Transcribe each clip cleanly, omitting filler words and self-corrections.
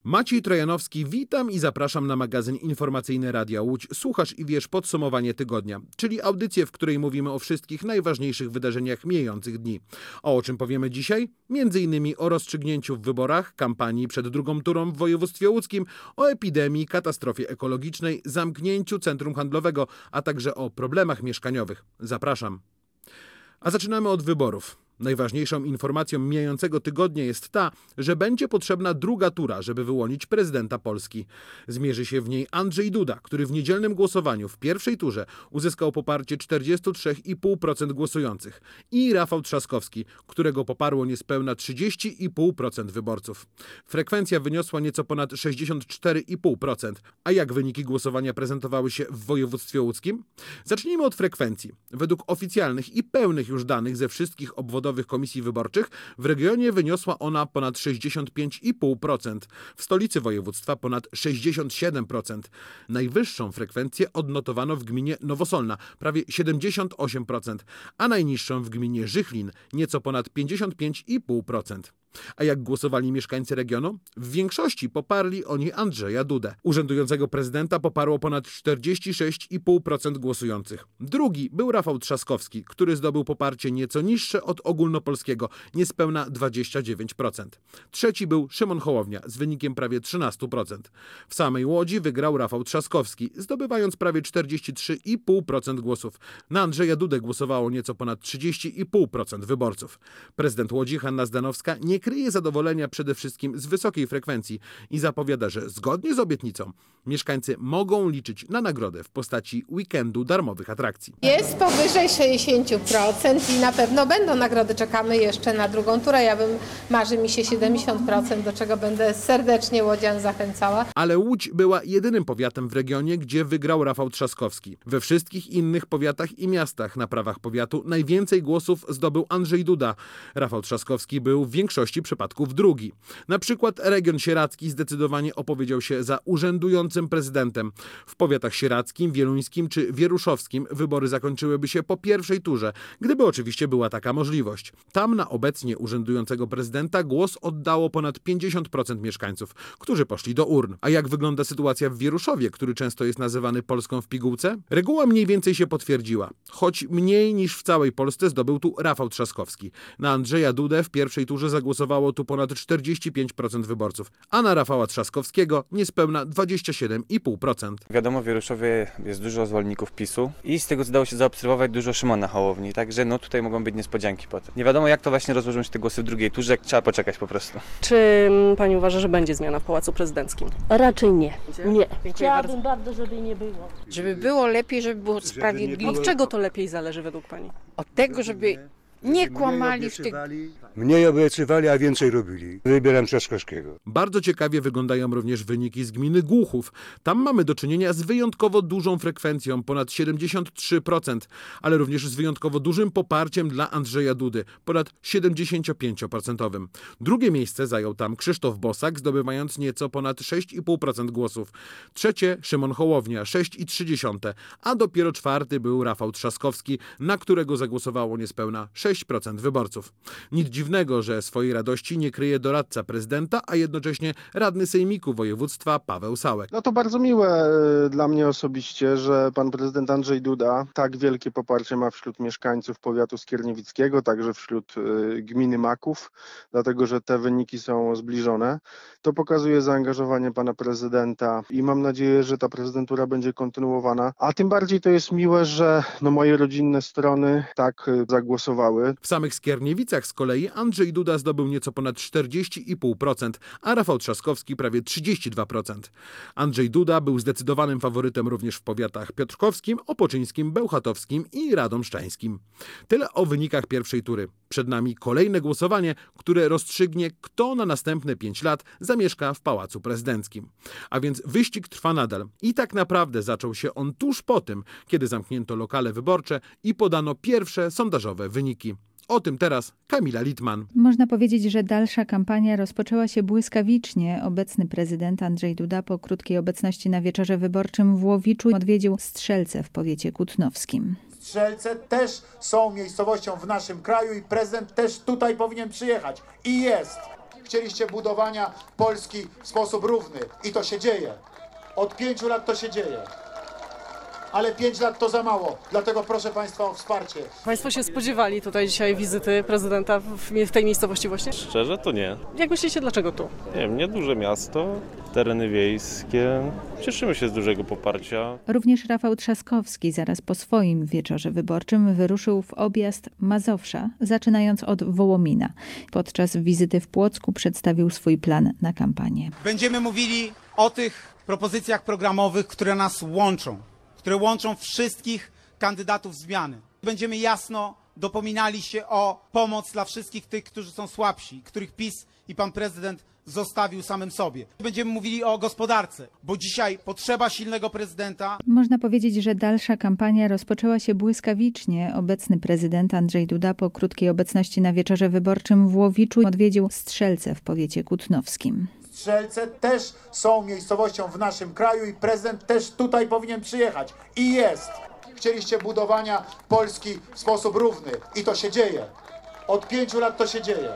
Maciej Trojanowski, witam i zapraszam na magazyn informacyjny Radia Łódź. Słuchasz i wiesz podsumowanie tygodnia, czyli audycję, w której mówimy o wszystkich najważniejszych wydarzeniach mijających dni. O czym powiemy dzisiaj? Między innymi o rozstrzygnięciu w wyborach, kampanii przed drugą turą w województwie łódzkim, o epidemii, katastrofie ekologicznej, zamknięciu centrum handlowego, a także o problemach mieszkaniowych. Zapraszam. A zaczynamy od wyborów. Najważniejszą informacją mijającego tygodnia jest ta, że będzie potrzebna druga tura, żeby wyłonić prezydenta Polski. Zmierzy się w niej Andrzej Duda, który w niedzielnym głosowaniu w pierwszej turze uzyskał poparcie 43,5% głosujących, i Rafał Trzaskowski, którego poparło niespełna 30,5% wyborców. Frekwencja wyniosła nieco ponad 64,5%. A jak wyniki głosowania prezentowały się w województwie łódzkim? Zacznijmy od frekwencji. Według oficjalnych i pełnych już danych ze wszystkich obwodowych komisji wyborczych w regionie wyniosła ona ponad 65,5%, w stolicy województwa ponad 67%. Najwyższą frekwencję odnotowano w gminie Nowosolna, prawie 78%, a najniższą w gminie Żychlin, nieco ponad 55,5%. A jak głosowali mieszkańcy regionu? W większości poparli oni Andrzeja Dudę. Urzędującego prezydenta poparło ponad 46,5% głosujących. Drugi był Rafał Trzaskowski, który zdobył poparcie nieco niższe od ogólnopolskiego, niespełna 29%. Trzeci był Szymon Hołownia z wynikiem prawie 13%. W samej Łodzi wygrał Rafał Trzaskowski, zdobywając prawie 43,5% głosów. Na Andrzeja Dudę głosowało nieco ponad 30,5% wyborców. Prezydent Łodzi Hanna Zdanowska nie kryje zadowolenia przede wszystkim z wysokiej frekwencji i zapowiada, że zgodnie z obietnicą mieszkańcy mogą liczyć na nagrodę w postaci weekendu darmowych atrakcji. Jest powyżej 60% i na pewno będą nagrody. Czekamy jeszcze na drugą turę. Marzy mi się 70%, do czego będę serdecznie łodzian zachęcała. Ale Łódź była jedynym powiatem w regionie, gdzie wygrał Rafał Trzaskowski. We wszystkich innych powiatach i miastach na prawach powiatu najwięcej głosów zdobył Andrzej Duda. Rafał Trzaskowski był w większości przypadków drugi. Na przykład region sieradzki zdecydowanie opowiedział się za urzędującym prezydentem. W powiatach sieradzkim, wieluńskim czy wieruszowskim wybory zakończyłyby się po pierwszej turze, gdyby oczywiście była taka możliwość. Tam na obecnie urzędującego prezydenta głos oddało ponad 50% mieszkańców, którzy poszli do urn. A jak wygląda sytuacja w Wieruszowie, który często jest nazywany Polską w pigułce? Reguła mniej więcej się potwierdziła. Choć mniej niż w całej Polsce zdobył tu Rafał Trzaskowski. Na Andrzeja Dudę w pierwszej turze zagłosowało tu ponad 45% wyborców, a na Rafała Trzaskowskiego niespełna 27,5%. Wiadomo, w Wieruszowie jest dużo zwolenników PiS-u i z tego, co dało się zaobserwować, dużo Szymona Hołowni, także tutaj mogą być niespodzianki potem. Nie wiadomo, jak to właśnie rozłożą się te głosy w drugiej turze, trzeba poczekać po prostu. Czy pani uważa, że będzie zmiana w Pałacu Prezydenckim? Raczej nie. Nie. Chciałabym bardzo, żeby nie było. Żeby było lepiej, żeby było sprawiedliwe. Od czego to lepiej zależy według pani? Od tego, żeby nie kłamali w tych... Mniej obiecywali, a więcej robili. Wybieram Trzaskowskiego. Bardzo ciekawie wyglądają również wyniki z gminy Głuchów. Tam mamy do czynienia z wyjątkowo dużą frekwencją, ponad 73%, ale również z wyjątkowo dużym poparciem dla Andrzeja Dudy, ponad 75%. Drugie miejsce zajął tam Krzysztof Bosak, zdobywając nieco ponad 6,5% głosów. Trzecie Szymon Hołownia, 6,3%, a dopiero czwarty był Rafał Trzaskowski, na którego zagłosowało niespełna 6% wyborców. Nic dziwnego, że swojej radości nie kryje doradca prezydenta, a jednocześnie radny sejmiku województwa Paweł Sałek. No to bardzo miłe dla mnie osobiście, że pan prezydent Andrzej Duda tak wielkie poparcie ma wśród mieszkańców powiatu skierniewickiego, także wśród gminy Maków, dlatego że te wyniki są zbliżone. To pokazuje zaangażowanie pana prezydenta i mam nadzieję, że ta prezydentura będzie kontynuowana, a tym bardziej to jest miłe, że moje rodzinne strony tak zagłosowały. W samych Skierniewicach z kolei Andrzej Duda zdobył nieco ponad 40,5%, a Rafał Trzaskowski prawie 32%. Andrzej Duda był zdecydowanym faworytem również w powiatach piotrkowskim, opoczyńskim, bełchatowskim i radomszczańskim. Tyle o wynikach pierwszej tury. Przed nami kolejne głosowanie, które rozstrzygnie, kto na następne 5 lat zamieszka w Pałacu Prezydenckim. A więc wyścig trwa nadal. I tak naprawdę zaczął się on tuż po tym, kiedy zamknięto lokale wyborcze i podano pierwsze sondażowe wyniki. O tym teraz Kamila Litman. Można powiedzieć, że dalsza kampania rozpoczęła się błyskawicznie. Obecny prezydent Andrzej Duda po krótkiej obecności na wieczorze wyborczym w Łowiczu odwiedził Strzelce w powiecie kutnowskim. Strzelce też są miejscowością w naszym kraju i prezydent też tutaj powinien przyjechać. I jest. Chcieliście budowania Polski w sposób równy i to się dzieje. Od 5 lat to się dzieje. Ale 5 lat to za mało, dlatego proszę Państwa o wsparcie. Państwo się spodziewali tutaj dzisiaj wizyty prezydenta w tej miejscowości właśnie? Szczerze to nie. Jak myślicie, dlaczego tu? Nie wiem, nieduże miasto, tereny wiejskie. Cieszymy się z dużego poparcia. Również Rafał Trzaskowski zaraz po swoim wieczorze wyborczym wyruszył w objazd Mazowsza, zaczynając od Wołomina. Podczas wizyty w Płocku przedstawił swój plan na kampanię. Będziemy mówili o tych propozycjach programowych, które nas łączą, które łączą wszystkich kandydatów zmiany. Będziemy jasno dopominali się o pomoc dla wszystkich tych, którzy są słabsi, których PiS i pan prezydent zostawił samym sobie. Będziemy mówili o gospodarce, bo dzisiaj potrzeba silnego prezydenta. Można powiedzieć, że dalsza kampania rozpoczęła się błyskawicznie. Obecny prezydent Andrzej Duda po krótkiej obecności na wieczorze wyborczym w Łowiczu odwiedził Strzelce w powiecie kutnowskim. Strzelce też są miejscowością w naszym kraju i prezydent też tutaj powinien przyjechać. I jest. Chcieliście budowania Polski w sposób równy i to się dzieje. Od 5 lat to się dzieje.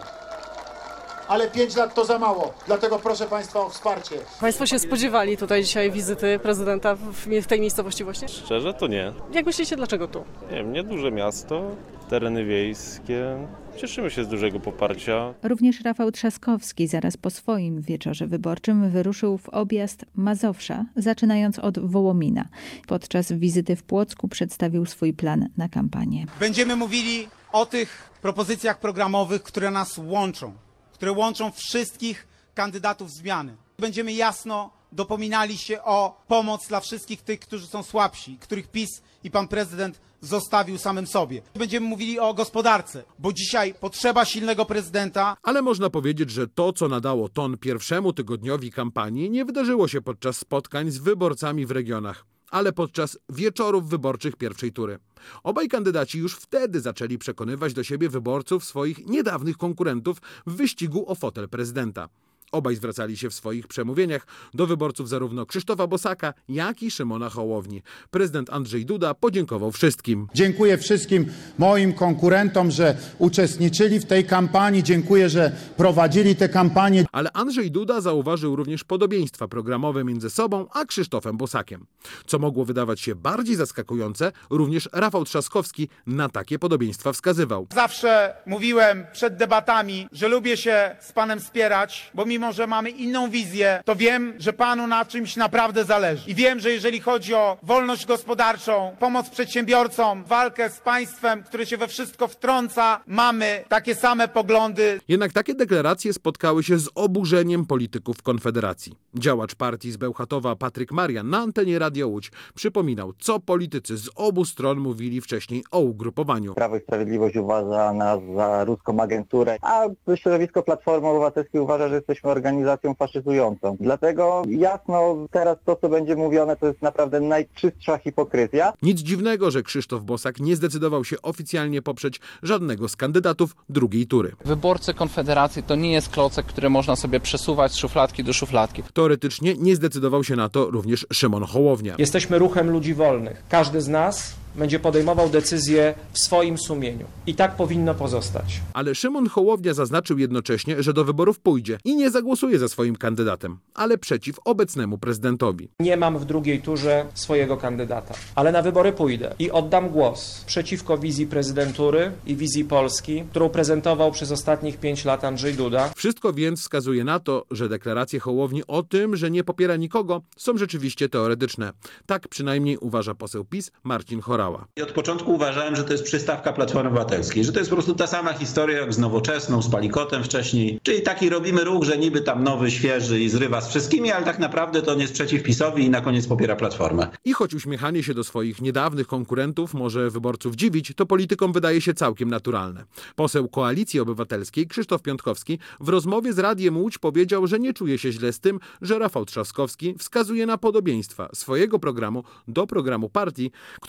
Ale 5 lat to za mało, dlatego proszę Państwa o wsparcie. Państwo się spodziewali tutaj dzisiaj wizyty prezydenta w tej miejscowości właśnie? Szczerze to nie. Jak myślicie, dlaczego tu? Nie wiem, nieduże miasto, tereny wiejskie. Cieszymy się z dużego poparcia. Również Rafał Trzaskowski zaraz po swoim wieczorze wyborczym wyruszył w objazd Mazowsza, zaczynając od Wołomina. Podczas wizyty w Płocku przedstawił swój plan na kampanię. Będziemy mówili o tych propozycjach programowych, które nas łączą, które łączą wszystkich kandydatów zmiany. Będziemy jasno dopominali się o pomoc dla wszystkich tych, którzy są słabsi, których PiS i pan prezydent zostawił samym sobie. Będziemy mówili o gospodarce, bo dzisiaj potrzeba silnego prezydenta. Ale można powiedzieć, że to, co nadało ton pierwszemu tygodniowi kampanii, nie wydarzyło się podczas spotkań z wyborcami w regionach, ale podczas wieczorów wyborczych pierwszej tury. Obaj kandydaci już wtedy zaczęli przekonywać do siebie wyborców swoich niedawnych konkurentów w wyścigu o fotel prezydenta. Obaj zwracali się w swoich przemówieniach do wyborców zarówno Krzysztofa Bosaka, jak i Szymona Hołowni. Prezydent Andrzej Duda podziękował wszystkim. Dziękuję wszystkim moim konkurentom, że uczestniczyli w tej kampanii. Dziękuję, że prowadzili tę kampanię. Ale Andrzej Duda zauważył również podobieństwa programowe między sobą a Krzysztofem Bosakiem. Co mogło wydawać się bardziej zaskakujące, również Rafał Trzaskowski na takie podobieństwa wskazywał. Zawsze mówiłem przed debatami, że lubię się z panem spierać, bo mimo że mamy inną wizję, to wiem, że panu na czymś naprawdę zależy. I wiem, że jeżeli chodzi o wolność gospodarczą, pomoc przedsiębiorcom, walkę z państwem, które się we wszystko wtrąca, mamy takie same poglądy. Jednak takie deklaracje spotkały się z oburzeniem polityków Konfederacji. Działacz partii z Bełchatowa Patryk Marian na antenie Radia Łódź przypominał, co politycy z obu stron mówili wcześniej o ugrupowaniu. Prawo i Sprawiedliwość uważa nas za ruską agenturę, a środowisko Platformy Obywatelskiej uważa, że jesteśmy organizacją faszyzującą. Dlatego jasno teraz to, co będzie mówione, to jest naprawdę najczystsza hipokryzja. Nic dziwnego, że Krzysztof Bosak nie zdecydował się oficjalnie poprzeć żadnego z kandydatów drugiej tury. Wyborcy Konfederacji to nie jest klocek, który można sobie przesuwać z szufladki do szufladki. Teoretycznie nie zdecydował się na to również Szymon Hołownia. Jesteśmy ruchem ludzi wolnych. Każdy z nas będzie podejmował decyzje w swoim sumieniu. I tak powinno pozostać. Ale Szymon Hołownia zaznaczył jednocześnie, że do wyborów pójdzie i nie zagłosuje za swoim kandydatem, ale przeciw obecnemu prezydentowi. Nie mam w drugiej turze swojego kandydata, ale na wybory pójdę i oddam głos przeciwko wizji prezydentury i wizji Polski, którą prezentował przez ostatnich 5 lat Andrzej Duda. Wszystko więc wskazuje na to, że deklaracje Hołowni o tym, że nie popiera nikogo, są rzeczywiście teoretyczne. Tak przynajmniej uważa poseł PiS Marcin Horała. I od początku uważałem, że to jest przystawka Platformy Obywatelskiej, że to jest po prostu ta sama historia jak z Nowoczesną, z Palikotem wcześniej. Czyli taki robimy ruch, że niby tam nowy, świeży i zrywa z wszystkimi, ale tak naprawdę to on jest przeciw PiS-owi i na koniec popiera Platformę. I choć uśmiechanie się do swoich niedawnych konkurentów może wyborców dziwić, to politykom wydaje się całkiem naturalne. Poseł Koalicji Obywatelskiej Krzysztof Piątkowski w rozmowie z Radiem Łódź powiedział, że nie czuje się źle z tym, że Rafał Trzaskowski wskazuje na podobieństwa swojego programu do programu partii, którą jeszcze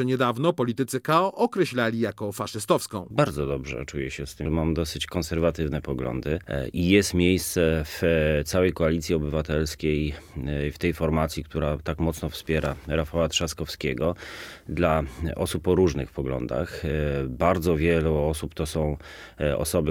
niedawno politycy KO określali jako faszystowską. Bardzo dobrze czuję się z tym. Mam dosyć konserwatywne poglądy i jest miejsce w całej Koalicji Obywatelskiej, w tej formacji, która tak mocno wspiera Rafała Trzaskowskiego, dla osób o różnych poglądach. Bardzo wielu osób to są osoby,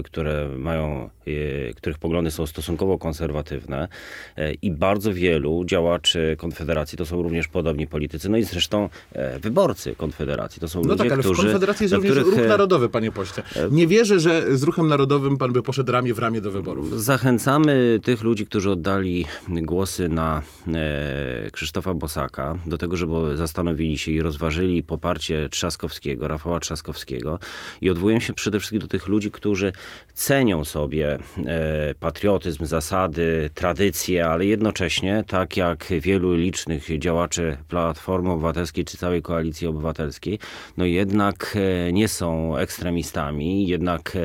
których poglądy są stosunkowo konserwatywne i bardzo wielu działaczy Konfederacji to są również podobni politycy. No i zresztą wyborcy Konfederacji. To są ludzie, tak, ale którzy... w Konfederacji jest również ruch narodowy, panie pośle. Nie wierzę, że z ruchem narodowym pan by poszedł ramię w ramię do wyborów. Zachęcamy tych ludzi, którzy oddali głosy na Krzysztofa Bosaka do tego, żeby zastanowili się i rozważyli poparcie Trzaskowskiego, Rafała Trzaskowskiego i odwołuję się przede wszystkim do tych ludzi, którzy cenią sobie patriotyzm, zasady, tradycje, ale jednocześnie, tak jak wielu licznych działaczy Platformy Obywatelskiej czy całej Koalicji Obywatelskiej, no jednak nie są ekstremistami, jednak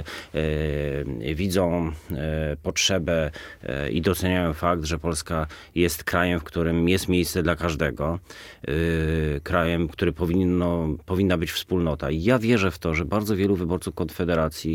widzą potrzebę i doceniają fakt, że Polska jest krajem, w którym jest miejsce dla każdego, krajem, w którym powinna być wspólnota. I ja wierzę w to, że bardzo wielu wyborców Konfederacji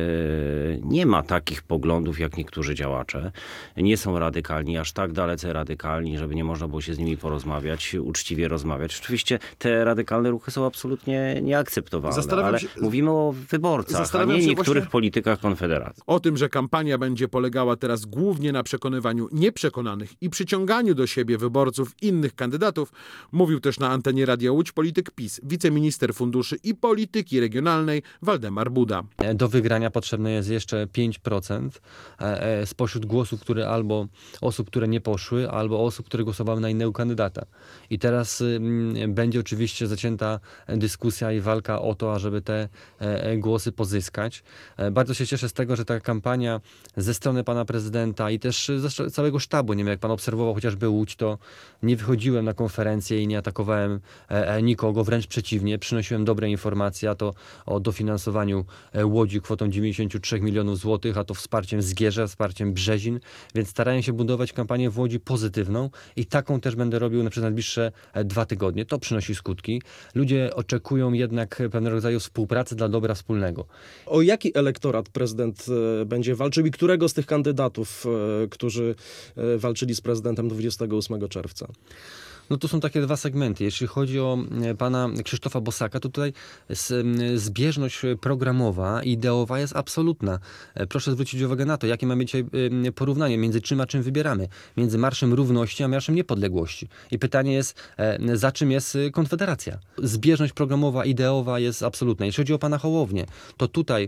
nie ma takich poglądów jak niektórzy działacze. Nie są radykalni, aż tak dalece radykalni, żeby nie można było się z nimi porozmawiać, uczciwie rozmawiać. Oczywiście te radykalne ruchy są absolutnie nieakceptowalne, ale mówimy o wyborcach, a nie niektórych politykach Konfederacji. O tym, że kampania będzie polegała teraz głównie na przekonywaniu nieprzekonanych i przyciąganiu do siebie wyborców innych kandydatów, mówił też na antenie Radia Łódź polityk PiS, wiceminister funduszy i polityki regionalnej Waldemar Buda. Do wygrania potrzebne jest jeszcze 5% spośród głosów, albo osób, które nie poszły, albo osób, które głosowały na innego kandydata. I teraz będzie oczywiście zacięta dyskusja i walka o to, ażeby te głosy pozyskać. Bardzo się cieszę z tego, że ta kampania ze strony pana prezydenta i też ze całego sztabu, nie wiem, jak pan obserwował chociażby Łódź, to nie wychodziłem na konferencję i nie atakowałem nikogo, wręcz przeciwnie, przynosiłem dobre informacje, a to o dofinansowaniu Łodzi kwotą 93 milionów złotych, a to wsparciem Zgierza, wsparciem Brzezin, więc starałem się budować kampanię w Łodzi pozytywną i taką też będę robił przez najbliższe 2 tygodnie. To przynosi skutki. Ludzie oczekują jednak pewnego rodzaju współpracy dla dobra wspólnego. O jaki elektorat prezydent będzie walczył i którego z tych kandydatów, którzy walczyli z prezydentem 28 czerwca? No to są takie 2 segmenty. Jeśli chodzi o pana Krzysztofa Bosaka, to tutaj zbieżność programowa, ideowa jest absolutna. Proszę zwrócić uwagę na to, jakie mamy dzisiaj porównanie między czym a czym wybieramy. Między Marszem Równości a Marszem Niepodległości. I pytanie jest, za czym jest Konfederacja? Zbieżność programowa, ideowa jest absolutna. Jeśli chodzi o pana Hołownię, to tutaj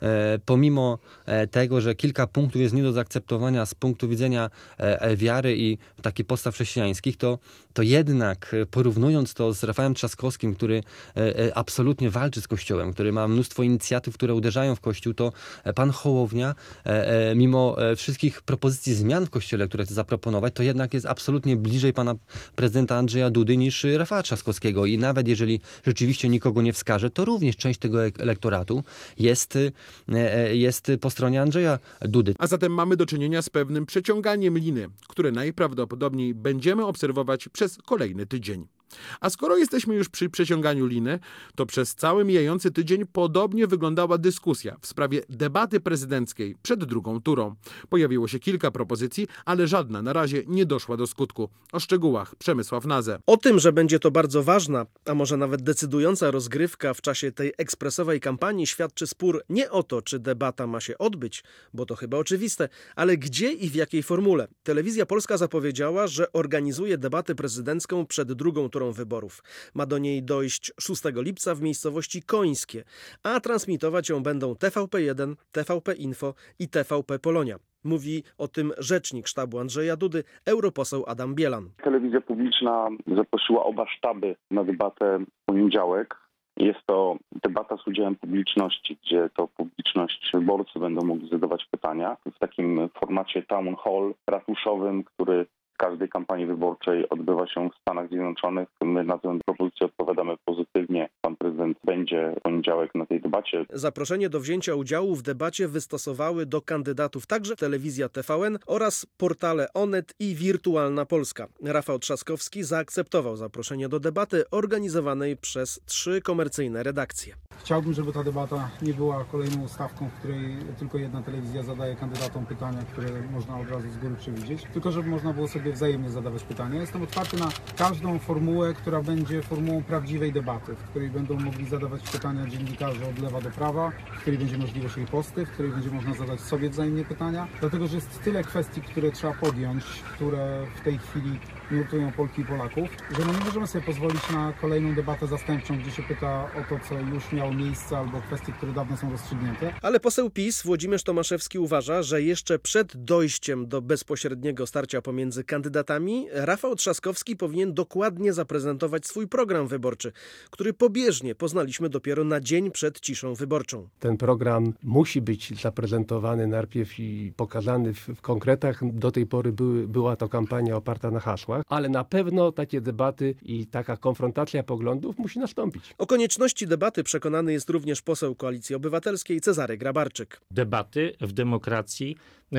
pomimo tego, że kilka punktów jest nie do zaakceptowania z punktu widzenia wiary i takich podstaw chrześcijańskich, to jednak porównując to z Rafałem Trzaskowskim, który absolutnie walczy z Kościołem, który ma mnóstwo inicjatyw, które uderzają w Kościół, to pan Hołownia, mimo wszystkich propozycji zmian w Kościele, które chce zaproponować, to jednak jest absolutnie bliżej pana prezydenta Andrzeja Dudy niż Rafała Trzaskowskiego. I nawet jeżeli rzeczywiście nikogo nie wskaże, to również część tego elektoratu jest po stronie Andrzeja Dudy. A zatem mamy do czynienia z pewnym przeciąganiem liny, które najprawdopodobniej będziemy obserwować przez kolejny tydzień. A skoro jesteśmy już przy przeciąganiu liny, to przez cały mijający tydzień podobnie wyglądała dyskusja w sprawie debaty prezydenckiej przed drugą turą. Pojawiło się kilka propozycji, ale żadna na razie nie doszła do skutku. O szczegółach Przemysław Nazę. O tym, że będzie to bardzo ważna, a może nawet decydująca rozgrywka w czasie tej ekspresowej kampanii, świadczy spór nie o to, czy debata ma się odbyć, bo to chyba oczywiste, ale gdzie i w jakiej formule. Telewizja Polska zapowiedziała, że organizuje debatę prezydencką przed drugą turą wyborów. Ma do niej dojść 6 lipca w miejscowości Końskie, a transmitować ją będą TVP1, TVP Info i TVP Polonia. Mówi o tym rzecznik sztabu Andrzeja Dudy, europoseł Adam Bielan. Telewizja publiczna zaprosiła oba sztaby na debatę w poniedziałek. Jest to debata z udziałem publiczności, gdzie to publiczność, wyborcy będą mogli zadawać pytania w takim formacie town hall ratuszowym, który w każdej kampanii wyborczej odbywa się w Stanach Zjednoczonych. My na tę propozycję odpowiadamy pozytywnie. pan prezydent będzie w poniedziałek na tej debacie. Zaproszenie do wzięcia udziału w debacie wystosowały do kandydatów także telewizja TVN oraz portale Onet i Wirtualna Polska. Rafał Trzaskowski zaakceptował zaproszenie do debaty organizowanej przez 3 komercyjne redakcje. Chciałbym, żeby ta debata nie była kolejną ustawką, w której tylko jedna telewizja zadaje kandydatom pytania, które można od razu z góry przewidzieć, tylko żeby można było sobie wzajemnie zadawać pytania. Jestem otwarty na każdą formułę, która będzie formułą prawdziwej debaty, w której będą mogli zadawać pytania dziennikarze od lewa do prawa, w której będzie możliwość riposty, w której będzie można zadać sobie wzajemnie pytania, dlatego że jest tyle kwestii, które trzeba podjąć, które w tej chwili nurtują Polki i Polaków, że nie możemy sobie pozwolić na kolejną debatę zastępczą, gdzie się pyta o to, co już miało miejsce, albo kwestie, które dawno są rozstrzygnięte. Ale poseł PiS Włodzimierz Tomaszewski uważa, że jeszcze przed dojściem do bezpośredniego starcia pomiędzy kandydatami Rafał Trzaskowski powinien dokładnie zaprezentować swój program wyborczy, który pobieżnie poznaliśmy dopiero na dzień przed ciszą wyborczą. Ten program musi być zaprezentowany najpierw i pokazany w konkretach. Do tej pory była to kampania oparta na hasłach, ale na pewno takie debaty i taka konfrontacja poglądów musi nastąpić. O konieczności debaty przekonany jest również poseł Koalicji Obywatelskiej Cezary Grabarczyk. Debaty w demokracji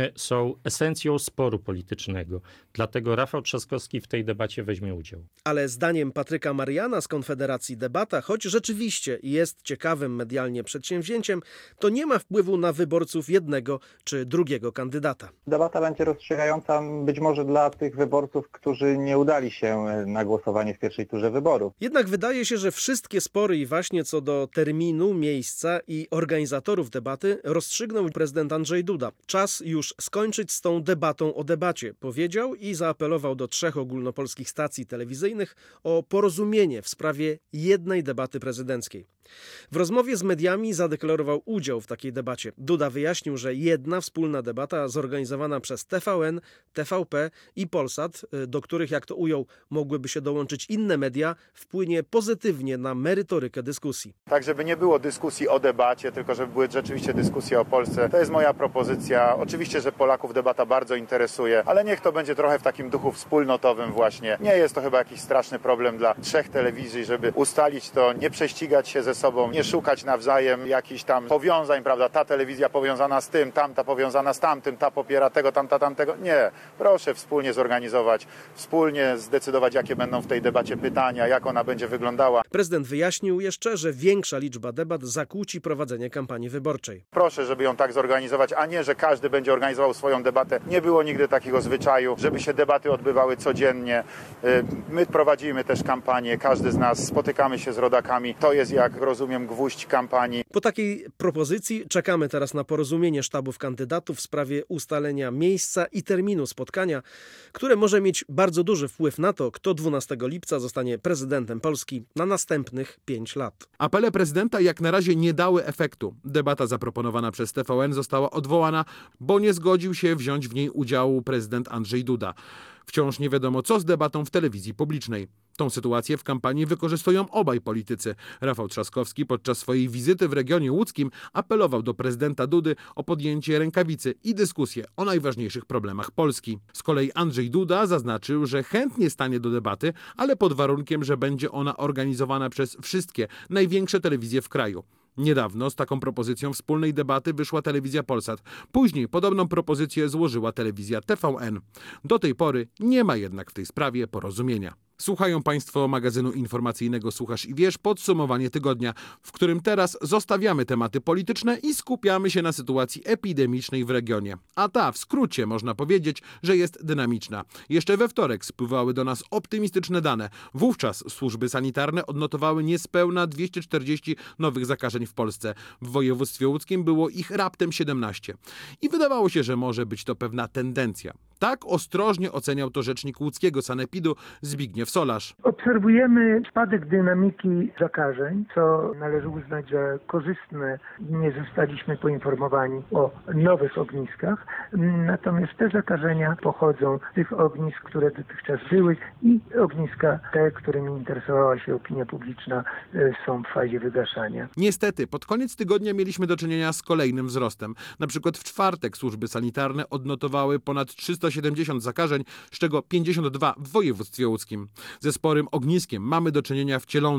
są esencją sporu politycznego. Dlatego Rafał Trzaskowski w tej debacie weźmie udział. Ale zdaniem Patryka Mariana z Konfederacji debata, choć rzeczywiście jest ciekawym medialnie przedsięwzięciem, to nie ma wpływu na wyborców jednego czy drugiego kandydata. Debata będzie rozstrzygająca być może dla tych wyborców, którzy nie udali się na głosowanie w pierwszej turze wyborów. Jednak wydaje się, że wszystkie spory i właśnie co do terminu, miejsca i organizatorów debaty rozstrzygnął prezydent Andrzej Duda. Czas już skończyć z tą debatą o debacie, powiedział i zaapelował do 3 ogólnopolskich stacji telewizyjnych o porozumienie w sprawie jednej debaty prezydenckiej. W rozmowie z mediami zadeklarował udział w takiej debacie. Duda wyjaśnił, że jedna wspólna debata zorganizowana przez TVN, TVP i Polsat, do których, jak to ujął, mogłyby się dołączyć inne media, wpłynie pozytywnie na merytorykę dyskusji. Tak, żeby nie było dyskusji o debacie, tylko żeby były rzeczywiście dyskusje o Polsce. To jest moja propozycja. Oczywiście, że Polaków debata bardzo interesuje, ale niech to będzie trochę w takim duchu wspólnotowym właśnie. Nie jest to chyba jakiś straszny problem dla 3 telewizji, żeby ustalić to, nie prześcigać się ze sobą, nie szukać nawzajem jakichś tam powiązań, prawda? Ta telewizja powiązana z tym, tamta powiązana z tamtym, ta popiera tego, tamtego. Nie. Proszę wspólnie zorganizować, wspólnie zdecydować, jakie będą w tej debacie pytania, jak ona będzie wyglądała. Prezydent wyjaśnił jeszcze, że większa liczba debat zakłóci prowadzenie kampanii wyborczej. Proszę, żeby ją tak zorganizować, a nie, że każdy będzie organizował swoją debatę. Nie było nigdy takiego zwyczaju, żeby się debaty odbywały codziennie. My prowadzimy też kampanię, każdy z nas, spotykamy się z rodakami. To jest, jak rozumiem, gwóźdź kampanii. Po takiej propozycji czekamy teraz na porozumienie sztabów kandydatów w sprawie ustalenia miejsca i terminu spotkania, które może mieć bardzo duży wpływ na to, kto 12 lipca zostanie prezydentem Polski na następnych 5 lat. Apele prezydenta jak na razie nie dały efektu. Debata zaproponowana przez TVN została odwołana, bo nie zgodził się wziąć w niej udziału prezydent Andrzej Duda. Wciąż nie wiadomo, co z debatą w telewizji publicznej. Tą sytuację w kampanii wykorzystują obaj politycy. Rafał Trzaskowski podczas swojej wizyty w regionie łódzkim apelował do prezydenta Dudy o podjęcie rękawicy i dyskusję o najważniejszych problemach Polski. Z kolei Andrzej Duda zaznaczył, że chętnie stanie do debaty, ale pod warunkiem, że będzie ona organizowana przez wszystkie największe telewizje w kraju. Niedawno z taką propozycją wspólnej debaty wyszła telewizja Polsat. Później podobną propozycję złożyła telewizja TVN. Do tej pory nie ma jednak w tej sprawie porozumienia. Słuchają Państwo magazynu informacyjnego Słuchasz i Wiesz, podsumowanie tygodnia, w którym teraz zostawiamy tematy polityczne i skupiamy się na sytuacji epidemicznej w regionie. A ta, w skrócie, można powiedzieć, że jest dynamiczna. Jeszcze we wtorek spływały do nas optymistyczne dane. Wówczas służby sanitarne odnotowały niespełna 240 nowych zakażeń w Polsce. W województwie łódzkim było ich raptem 17. I wydawało się, że może być to pewna tendencja. Tak ostrożnie oceniał to rzecznik łódzkiego sanepidu Zbigniew Solarz. Obserwujemy spadek dynamiki zakażeń, co należy uznać za korzystne. Nie zostaliśmy poinformowani o nowych ogniskach, natomiast te zakażenia pochodzą z tych ognisk, które dotychczas były i ogniska te, którymi interesowała się opinia publiczna, są w fazie wygaszania. Niestety, pod koniec tygodnia mieliśmy do czynienia z kolejnym wzrostem. Na przykład w czwartek służby sanitarne odnotowały ponad 370 zakażeń, z czego 52 w województwie łódzkim. Ze sporym ogniskiem mamy do czynienia w Cielądzu.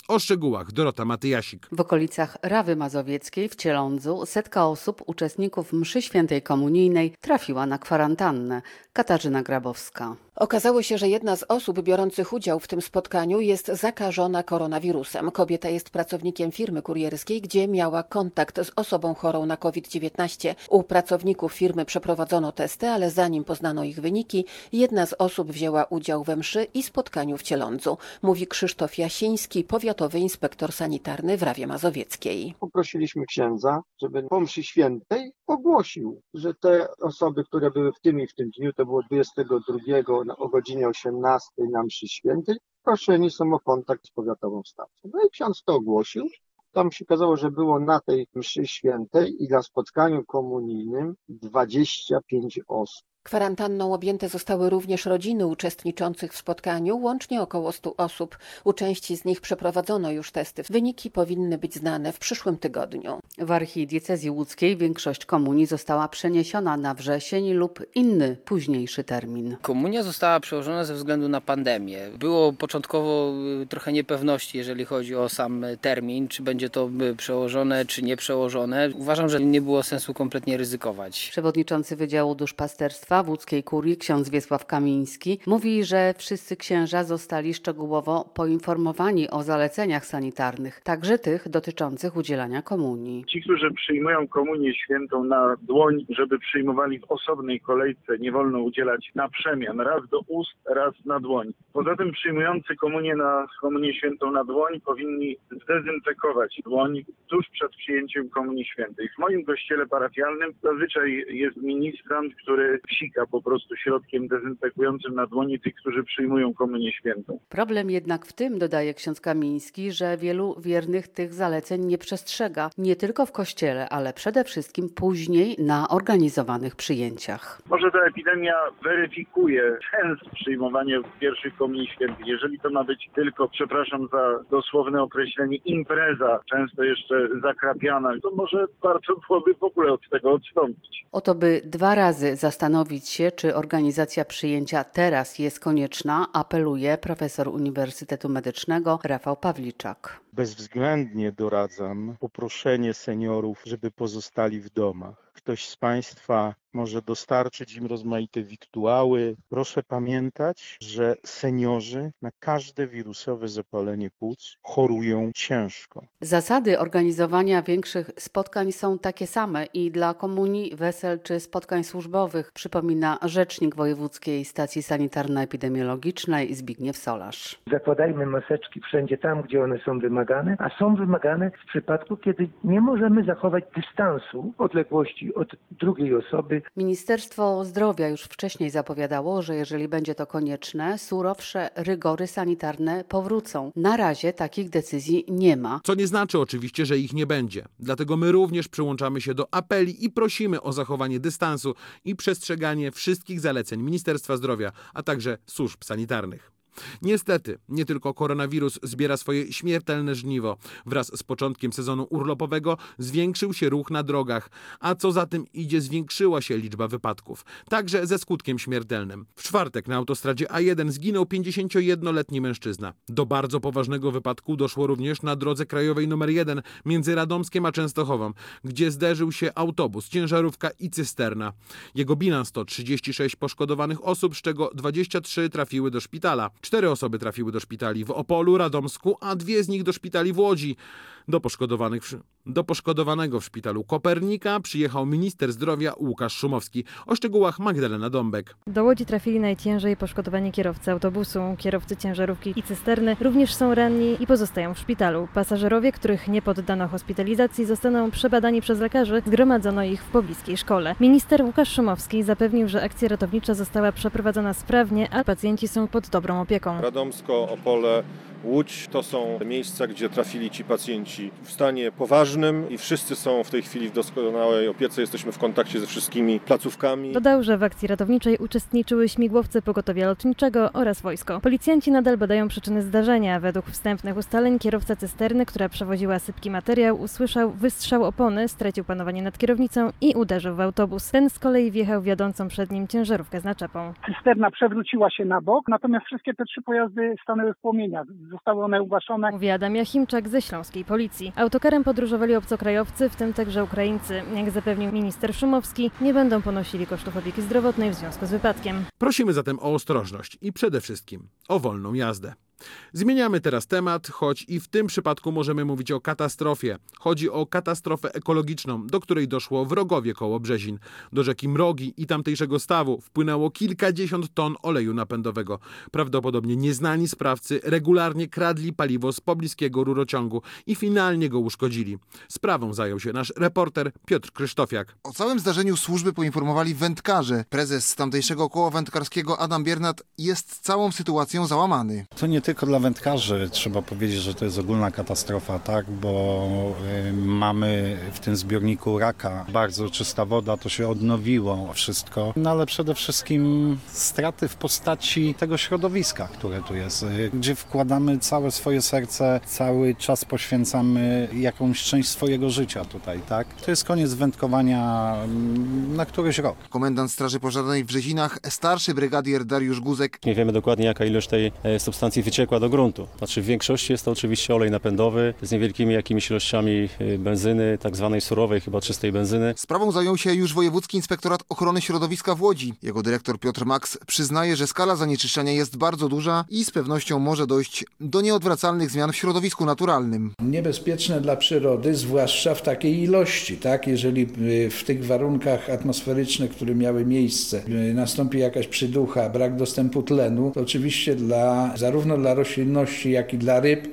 O szczegółach Dorota Matyjasik. W okolicach Rawy Mazowieckiej w Cielądzu setka osób, uczestników mszy świętej komunijnej, trafiła na kwarantannę. Katarzyna Grabowska. Okazało się, że jedna z osób biorących udział w tym spotkaniu jest zakażona koronawirusem. Kobieta jest pracownikiem firmy kurierskiej, gdzie miała kontakt z osobą chorą na COVID-19. U pracowników firmy przeprowadzono testy, ale zanim poznano ich wyniki, jedna z osób wzięła udział we mszy i spotkaniu w Cielądzu. Mówi Krzysztof Jasiński, powiatowy inspektor sanitarny w Rawie Mazowieckiej. Poprosiliśmy księdza, żeby po mszy świętej ogłosił, że te osoby, które były w tym i w tym dniu, to było 22 o godzinie 18 na mszy świętej, proszeni są o kontakt z powiatową stacją. No i ksiądz to ogłosił. Tam się okazało, że było na tej mszy świętej i na spotkaniu komunijnym 25 osób. Kwarantanną objęte zostały również rodziny uczestniczących w spotkaniu, łącznie około 100 osób. U części z nich przeprowadzono już testy. Wyniki powinny być znane w przyszłym tygodniu. W archidiecezji łódzkiej większość komunii została przeniesiona na wrzesień lub inny, późniejszy termin. Komunia została przełożona ze względu na pandemię. Było początkowo trochę niepewności, jeżeli chodzi o sam termin, czy będzie to przełożone, czy nie przełożone. Uważam, że nie było sensu kompletnie ryzykować. Przewodniczący Wydziału Duszpasterstwa w łódzkiej kurii ksiądz Wiesław Kamiński mówi, że wszyscy księża zostali szczegółowo poinformowani o zaleceniach sanitarnych, także tych dotyczących udzielania komunii. Ci, którzy przyjmują komunię świętą na dłoń, żeby przyjmowali w osobnej kolejce, nie wolno udzielać na przemian, raz do ust, raz na dłoń. Poza tym przyjmujący komunię świętą na dłoń powinni zdezynfekować dłoń tuż przed przyjęciem komunii świętej. W moim kościele parafialnym zazwyczaj jest ministrant, który psika po prostu środkiem dezynfekującym na dłoni tych, którzy przyjmują komunię świętą. Problem jednak w tym, dodaje ksiądz Kamiński, że wielu wiernych tych zaleceń nie przestrzega, nie tylko w kościele, ale przede wszystkim później na organizowanych przyjęciach. Może ta epidemia weryfikuje sens przyjmowania pierwszych komunii świętych. Jeżeli to ma być tylko, przepraszam za dosłowne określenie, impreza, często jeszcze zakrapiana, to może warto byłoby w ogóle od tego odstąpić. Oto by 2 razy zastanowić się, czy organizacja przyjęcia teraz jest konieczna, apeluje profesor Uniwersytetu Medycznego Rafał Pawliczak. Bezwzględnie doradzam poproszenie seniorów, żeby pozostali w domach. Ktoś z Państwa może dostarczyć im rozmaite wiktuały. Proszę pamiętać, że seniorzy na każde wirusowe zapalenie płuc chorują ciężko. Zasady organizowania większych spotkań są takie same i dla komunii, wesel czy spotkań służbowych, przypomina rzecznik Wojewódzkiej Stacji Sanitarno-Epidemiologicznej Zbigniew Solarz. Zakładajmy maseczki wszędzie tam, gdzie one są wymagane, a są wymagane w przypadku, kiedy nie możemy zachować dystansu, odległości od drugiej osoby. Ministerstwo Zdrowia już wcześniej zapowiadało, że jeżeli będzie to konieczne, surowsze rygory sanitarne powrócą. Na razie takich decyzji nie ma. Co nie znaczy oczywiście, że ich nie będzie. Dlatego my również przyłączamy się do apeli i prosimy o zachowanie dystansu i przestrzeganie wszystkich zaleceń Ministerstwa Zdrowia, a także służb sanitarnych. Niestety, nie tylko koronawirus zbiera swoje śmiertelne żniwo. Wraz z początkiem sezonu urlopowego zwiększył się ruch na drogach, a co za tym idzie, zwiększyła się liczba wypadków, także ze skutkiem śmiertelnym. W czwartek na autostradzie A1 zginął 51-letni mężczyzna. Do bardzo poważnego wypadku doszło również na drodze krajowej nr 1 między Radomskiem a Częstochową, gdzie zderzył się autobus, ciężarówka i cysterna. Jego bilans to 36 poszkodowanych osób, z czego 23 trafiły do szpitala. 4 osoby trafiły do szpitali w Opolu, Radomsku, a 2 z nich do szpitali w Łodzi. Do poszkodowanego w szpitalu Kopernika przyjechał minister zdrowia Łukasz Szumowski. O szczegółach Magdalena Dąbek. Do Łodzi trafili najciężej poszkodowani kierowcy autobusu, kierowcy ciężarówki i cysterny również są ranni i pozostają w szpitalu. Pasażerowie, których nie poddano hospitalizacji, zostaną przebadani przez lekarzy. Zgromadzono ich w pobliskiej szkole. Minister Łukasz Szumowski zapewnił, że akcja ratownicza została przeprowadzona sprawnie, a pacjenci są pod dobrą opieką. Radomsko, Opole, Łódź to są miejsca, gdzie trafili ci pacjenci w stanie poważnym i wszyscy są w tej chwili w doskonałej opiece. Jesteśmy w kontakcie ze wszystkimi placówkami. Dodał, że w akcji ratowniczej uczestniczyły śmigłowce pogotowia lotniczego oraz wojsko. Policjanci nadal badają przyczyny zdarzenia. Według wstępnych ustaleń kierowca cysterny, która przewoziła sypki materiał, usłyszał wystrzał opony, stracił panowanie nad kierownicą i uderzył w autobus. Ten z kolei wjechał w jadącą przed nim ciężarówkę z naczepą. Cysterna przewróciła się na bok, natomiast wszystkie te 3 pojazdy stanęły w płomieniach. zostały one ugaszone. Mówi Adam Jachimczak ze Śląskiej Policji. Autokarem podróżowali obcokrajowcy, w tym także Ukraińcy. Jak zapewnił minister Szumowski, nie będą ponosili kosztów opieki zdrowotnej w związku z wypadkiem. Prosimy zatem o ostrożność i przede wszystkim o wolną jazdę. Zmieniamy teraz temat, choć i w tym przypadku możemy mówić o katastrofie. Chodzi o katastrofę ekologiczną, do której doszło w Rogowie koło Brzezin. Do rzeki Mrogi i tamtejszego stawu wpłynęło kilkadziesiąt ton oleju napędowego. Prawdopodobnie nieznani sprawcy regularnie kradli paliwo z pobliskiego rurociągu i finalnie go uszkodzili. Sprawą zajął się nasz reporter Piotr Krzysztofiak. O całym zdarzeniu służby poinformowali wędkarze. Prezes tamtejszego koła wędkarskiego Adam Biernat jest całą sytuacją załamany. To nie tylko dla wędkarzy trzeba powiedzieć, że to jest ogólna katastrofa, tak, bo mamy w tym zbiorniku Raka bardzo czysta woda, to się odnowiło wszystko, no ale przede wszystkim straty w postaci tego środowiska, które tu jest, gdzie wkładamy całe swoje serce, cały czas poświęcamy jakąś część swojego życia tutaj, tak. To jest koniec wędkowania na któryś rok. Komendant Straży Pożarnej w Brzezinach, starszy brygadier Dariusz Guzek. Nie wiemy dokładnie, jaka ilość tej substancji wyciekła do gruntu. Znaczy w większości jest to oczywiście olej napędowy z niewielkimi jakimiś ilościami benzyny, tak zwanej surowej, chyba czystej benzyny. Sprawą zajął się już Wojewódzki Inspektorat Ochrony Środowiska w Łodzi. Jego dyrektor Piotr Maks przyznaje, że skala zanieczyszczenia jest bardzo duża i z pewnością może dojść do nieodwracalnych zmian w środowisku naturalnym. Niebezpieczne dla przyrody, zwłaszcza w takiej ilości, tak? Jeżeli w tych warunkach atmosferycznych, które miały miejsce, nastąpi jakaś przyducha, brak dostępu tlenu, to oczywiście zarówno dla roślinności, jak i dla ryb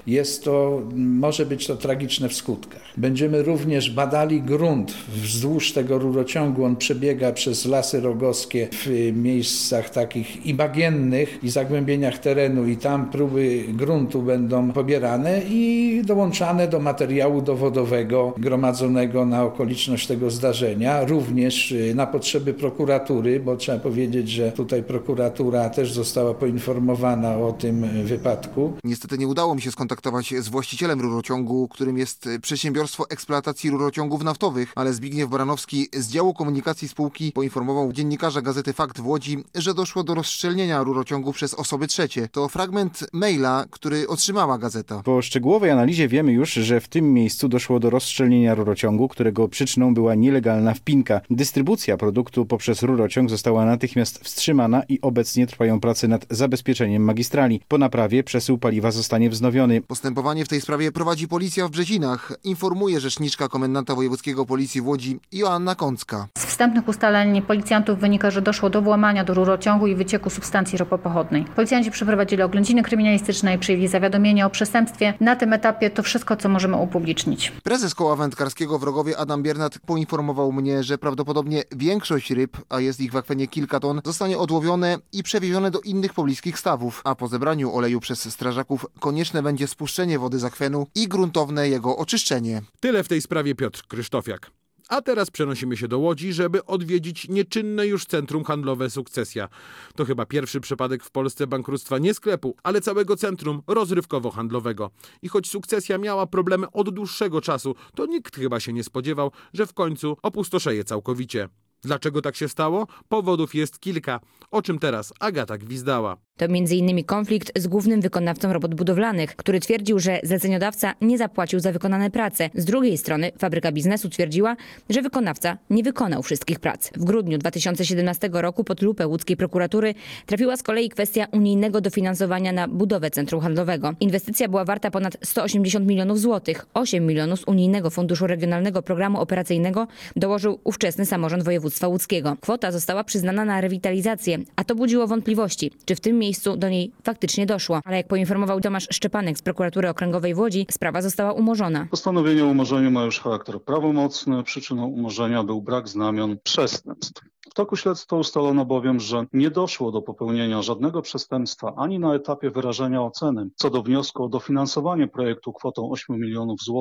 może być to tragiczne w skutkach. Będziemy również badali grunt wzdłuż tego rurociągu. On przebiega przez lasy rogowskie w miejscach takich i bagiennych, i zagłębieniach terenu, i tam próby gruntu będą pobierane i dołączane do materiału dowodowego gromadzonego na okoliczność tego zdarzenia, również na potrzeby prokuratury, bo trzeba powiedzieć, że tutaj prokuratura też została poinformowana o tym wypadku. Niestety nie udało mi się skontaktować z właścicielem rurociągu, którym jest Przedsiębiorstwo Eksploatacji Rurociągów Naftowych, ale Zbigniew Baranowski z działu komunikacji spółki poinformował dziennikarza Gazety Fakt w Łodzi, że doszło do rozszczelnienia rurociągu przez osoby trzecie. To fragment maila, który otrzymała gazeta. Po szczegółowej analizie wiemy już, że w tym miejscu doszło do rozszczelnienia rurociągu, którego przyczyną była nielegalna wpinka. Dystrybucja produktu poprzez rurociąg została natychmiast wstrzymana i obecnie trwają prace nad zabezpieczeniem magistrali. Po naprawie przesył paliwa zostanie wznowiony. Postępowanie w tej sprawie prowadzi policja w Brzezinach, informuje rzeczniczka komendanta wojewódzkiego policji w Łodzi Joanna Kącka. Z wstępnych ustaleń policjantów wynika, że doszło do włamania do rurociągu i wycieku substancji ropopochodnej. Policjanci przeprowadzili oględziny kryminalistyczne i przyjęli zawiadomienie o przestępstwie. Na tym etapie to wszystko, co możemy upublicznić. Prezes koła wędkarskiego w Rogowie Adam Biernat poinformował mnie, że prawdopodobnie większość ryb, a jest ich w akwenie kilka ton, zostanie odłowione i przewiezione do innych pobliskich stawów, a po zebraniu oleju przez strażaków konieczne będzie spuszczenie wody z akwenu i gruntowne jego oczyszczenie. Tyle w tej sprawie Piotr Krzysztofiak. A teraz przenosimy się do Łodzi, żeby odwiedzić nieczynne już centrum handlowe Sukcesja. To chyba pierwszy przypadek w Polsce bankructwa nie sklepu, ale całego centrum rozrywkowo-handlowego. I choć Sukcesja miała problemy od dłuższego czasu, to nikt chyba się nie spodziewał, że w końcu opustoszeje całkowicie. Dlaczego tak się stało? Powodów jest kilka, o czym teraz Agata Gwizdała. To m.in. konflikt z głównym wykonawcą robót budowlanych, który twierdził, że zleceniodawca nie zapłacił za wykonane prace. Z drugiej strony Fabryka Biznesu twierdziła, że wykonawca nie wykonał wszystkich prac. W grudniu 2017 roku pod lupę łódzkiej prokuratury trafiła z kolei kwestia unijnego dofinansowania na budowę centrum handlowego. Inwestycja była warta ponad 180 milionów złotych. 8 milionów z Unijnego Funduszu Regionalnego Programu Operacyjnego dołożył ówczesny samorząd województwa łódzkiego. Kwota została przyznana na rewitalizację, a to budziło wątpliwości, czy w tym miejscu do niej faktycznie doszło. Ale jak poinformował Tomasz Szczepanek z prokuratury okręgowej w Łodzi, sprawa została umorzona. Postanowienie o umorzeniu ma już charakter prawomocny. Przyczyną umorzenia był brak znamion przestępstw. W toku śledztwa ustalono bowiem, że nie doszło do popełnienia żadnego przestępstwa ani na etapie wyrażenia oceny co do wniosku o dofinansowanie projektu kwotą 8 milionów złotych,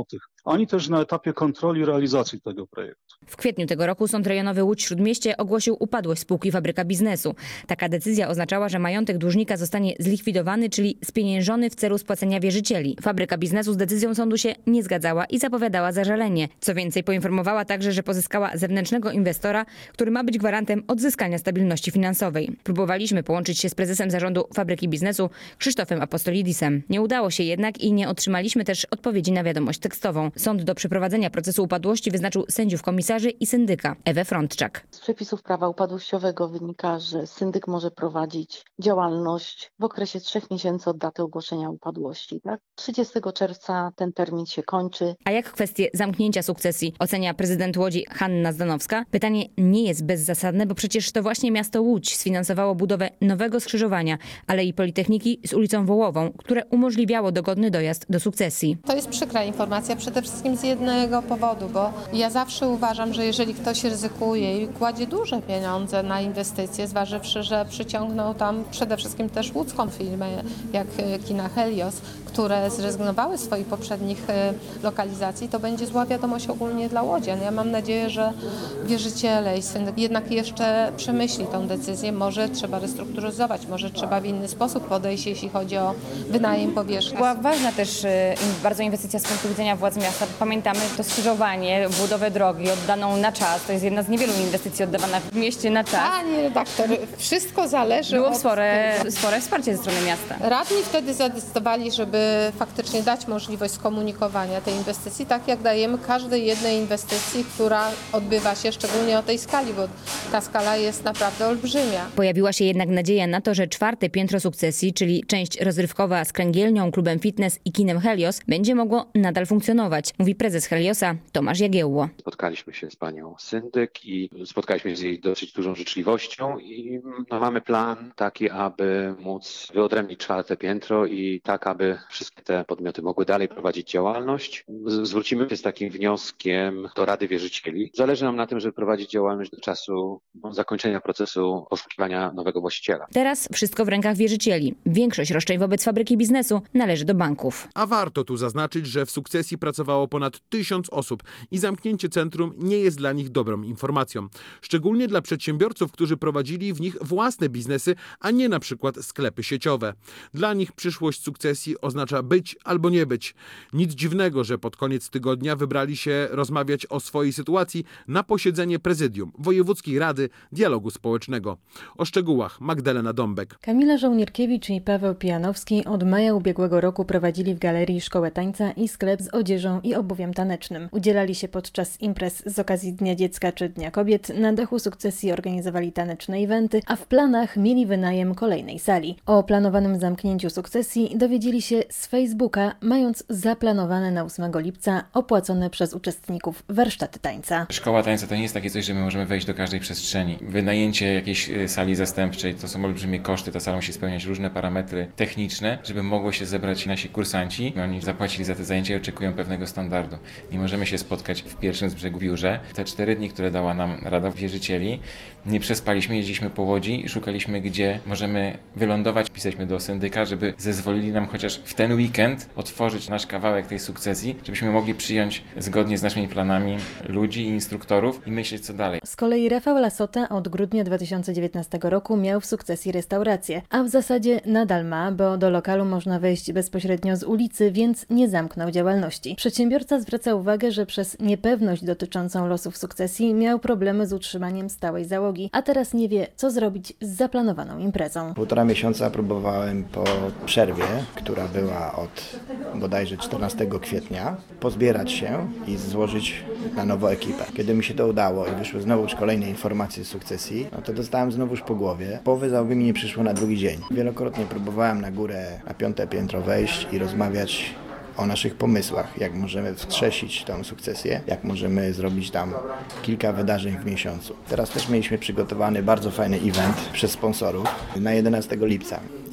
ani też na etapie kontroli realizacji tego projektu. W kwietniu tego roku Sąd Rejonowy Łódź-Śródmieście ogłosił upadłość spółki Fabryka Biznesu. Taka decyzja oznaczała, że majątek dłużnika zostanie zlikwidowany, czyli spieniężony w celu spłacenia wierzycieli. Fabryka Biznesu z decyzją sądu się nie zgadzała i zapowiadała zażalenie. Co więcej, poinformowała także, że pozyskała zewnętrznego inwestora, który ma być gwarantem odzyskania stabilności finansowej. Próbowaliśmy połączyć się z prezesem zarządu Fabryki Biznesu, Krzysztofem Apostolidisem. Nie udało się jednak i nie otrzymaliśmy też odpowiedzi na wiadomość tekstową. Sąd do przeprowadzenia procesu upadłości wyznaczył sędziów komisarzy i syndyka Ewę Frądczak. Z przepisów prawa upadłościowego wynika, że syndyk może prowadzić działalność w okresie 3 miesięcy od daty ogłoszenia upadłości. Tak? 30 czerwca ten termin się kończy. A jak kwestię zamknięcia sukcesji ocenia prezydent Łodzi Hanna Zdanowska? Pytanie nie jest bezzasadne, bo przecież to właśnie miasto Łódź sfinansowało budowę nowego skrzyżowania Alei Politechniki z ulicą Wołową, które umożliwiało dogodny dojazd do sukcesji. To jest przykra informacja przede wszystkim z jednego powodu, bo ja zawsze uważam, że jeżeli ktoś ryzykuje i kładzie duże pieniądze na inwestycje, zważywszy, że przyciągnął tam przede wszystkim też łódzką firmę, jak kina Helios, które zrezygnowały z swoich poprzednich lokalizacji, to będzie zła wiadomość ogólnie dla łodzian. Ja mam nadzieję, że wierzyciele i syndyk jednak jeszcze przemyśli tą decyzję. Może trzeba restrukturyzować, może trzeba w inny sposób podejść, jeśli chodzi o wynajem powierzchni. Była ważna też bardzo inwestycja z punktu widzenia władz miasta. Pamiętamy to skrzyżowanie, budowę drogi oddaną na czas. To jest jedna z niewielu inwestycji oddawanych w mieście na czas. Panie redaktor, wszystko zależy Było od... spore wsparcie ze strony miasta. Radni wtedy zadecydowali, żeby faktycznie dać możliwość skomunikowania tej inwestycji, tak jak dajemy każdej jednej inwestycji, która odbywa się szczególnie o tej skali, bo ta skala jest naprawdę olbrzymia. Pojawiła się jednak nadzieja na to, że 4. piętro sukcesji, czyli część rozrywkowa z kręgielnią, klubem fitness i kinem Helios, będzie mogło nadal funkcjonować, mówi prezes Heliosa Tomasz Jagiełło. Spotkaliśmy się z panią syndyk i spotkaliśmy się z jej dosyć dużą życzliwością i mamy plan taki, aby móc wyodrębnić 4. piętro i tak, aby wszystkie te podmioty mogły dalej prowadzić działalność. Zwrócimy się z takim wnioskiem do Rady Wierzycieli. Zależy nam na tym, żeby prowadzić działalność do czasu zakończenia procesu poszukiwania nowego właściciela. Teraz wszystko w rękach wierzycieli. Większość roszczeń wobec Fabryki Biznesu należy do banków. A warto tu zaznaczyć, że w sukcesji pracowało ponad 1000 osób i zamknięcie centrum nie jest dla nich dobrą informacją. Szczególnie dla przedsiębiorców, którzy prowadzili w nich własne biznesy, a nie na przykład sklepy sieciowe. Dla nich przyszłość sukcesji oznacza być albo nie być. Nic dziwnego, że pod koniec tygodnia wybrali się rozmawiać o swojej sytuacji na posiedzenie prezydium Wojewódzkiej Rady Dialogu Społecznego. O szczegółach Magdalena Dąbek. Kamila Żołnierkiewicz i Paweł Pijanowski od maja ubiegłego roku prowadzili w galerii szkołę tańca i sklep z odzieżą i obuwiem tanecznym. Udzielali się podczas imprez z okazji Dnia Dziecka czy Dnia Kobiet, na dachu sukcesji organizowali taneczne eventy, a w planach mieli wynajem kolejnej sali. O planowanym zamknięciu sukcesji dowiedzieli się z Facebooka, mając zaplanowane na 8 lipca opłacone przez uczestników warsztaty tańca. Szkoła tańca to nie jest takie coś, że my możemy wejść do każdej przestrzeni. Wynajęcie jakiejś sali zastępczej to są olbrzymie koszty, ta sala musi spełniać różne parametry techniczne, żeby mogło się zebrać nasi kursanci. Oni zapłacili za te zajęcia i oczekują pewnego standardu. Nie możemy się spotkać w pierwszym z brzegu biurze. Te 4 dni, które dała nam Rada Wierzycieli, nie przespaliśmy, jeździliśmy po Łodzi i szukaliśmy, gdzie możemy wylądować. Pisaliśmy do syndyka, żeby zezwolili nam chociaż w ten weekend otworzyć nasz kawałek tej sukcesji, żebyśmy mogli przyjąć zgodnie z naszymi planami ludzi i instruktorów i myśleć, co dalej. Z kolei Rafał Lasota od grudnia 2019 roku miał w sukcesji restaurację, a w zasadzie nadal ma, bo do lokalu można wejść bezpośrednio z ulicy, więc nie zamknął działalności. Przedsiębiorca zwraca uwagę, że przez niepewność dotyczącą losów sukcesji miał problemy z utrzymaniem stałej załogi, a teraz nie wie, co zrobić z zaplanowaną imprezą. 1,5 miesiąca próbowałem po przerwie, która była od bodajże 14 kwietnia, pozbierać się i złożyć na nowo ekipę. Kiedy mi się to udało i wyszły znowuż kolejne informacje z sukcesji, no to dostałem znowuż po głowie. Połowy załogi mi nie przyszło na drugi dzień. Wielokrotnie próbowałem na górę, na 5. piętro wejść i rozmawiać o naszych pomysłach, jak możemy wskrzesić tą sukcesję, jak możemy zrobić tam kilka wydarzeń w miesiącu. Teraz też mieliśmy przygotowany bardzo fajny event przez sponsorów na 11 lipca